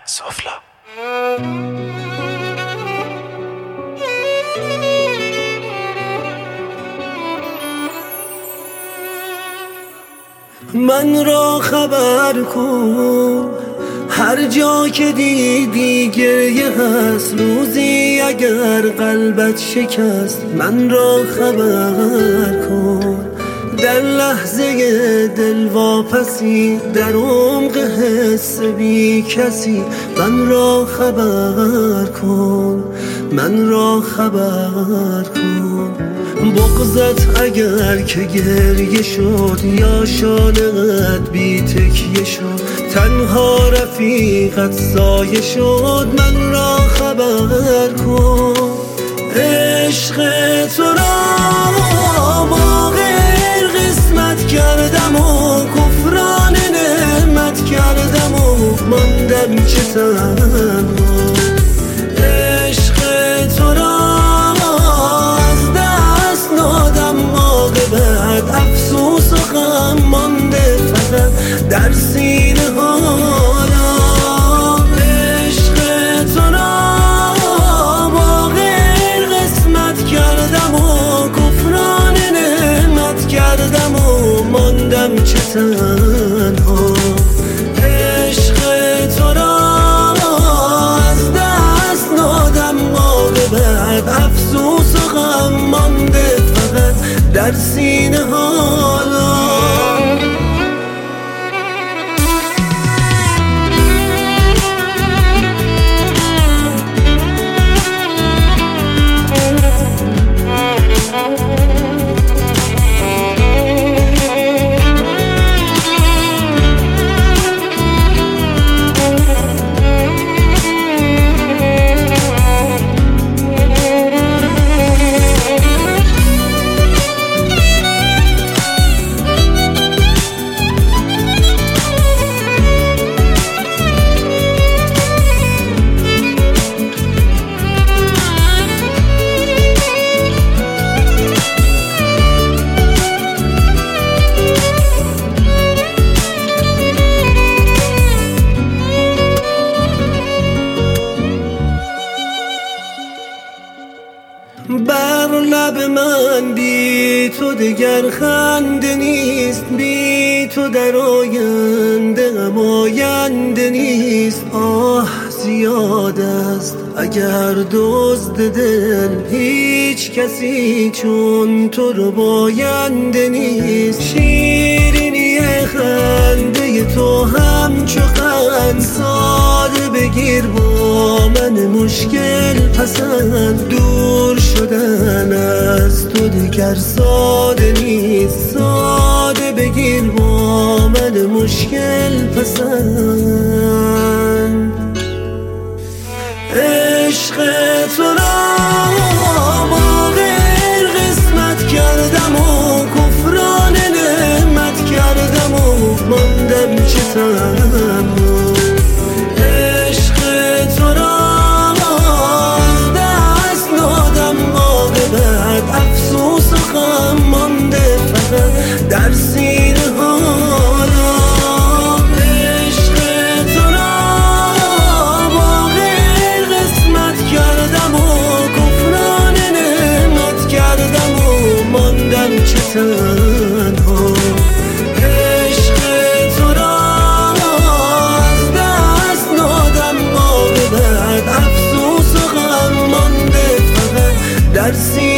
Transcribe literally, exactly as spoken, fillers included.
سفلا. من را خبر کن هر جا که دیدی گریه هست، روزی اگر قلبت شکست من را خبر کن. در لحظه دلواپسی در عمق حس بی کسی من را خبر کن، من را خبر کن. بغضت اگر که گریه شد یا شانه‌ات بی تکیه شد، تنها رفیقت سایه شد من را خبر کن. عشق تو را با غیر قسمت کردم و کفران نعمت کردم و ماندم چه تنها. عشق تو را از دست دادم، عاقبت افسوس و غم مانده فقط در سینه حالا. عشق تو را با غیر قسمت کردم و کفران نعمت کردم و ماندم چه تنها. عشق تو را از دست دادم، عاقبت افسوس و غم مانده فقط در سینه حالا. بر لب من بی تو دگر خنده نیست، بی تو در آینده غم آینده نیست. آه زیاد است اگر دزد دل، هیچ کسی چون تو رو باینده نیست. شیرینی خنده تو همچو قند ساده بگیر با من مشکل پسند. دور شدن از تو دیگر ساده نیست، ساده بگیر با من مشکل پسند. عشق تو را با غیر قسمت کردم و کفران نعمت کردم و ماندم چه تنها. عشق تو را از دست دادم، عاقبت افسوس و غم مانده فقط در سینه حالا. عشق تو را با غیر قسمت کردم و کفران نعمت کردم و ماندم چه تنها. عشق تو را از دست دادم، عاقبت افسوس و غم مانده فقط در سینه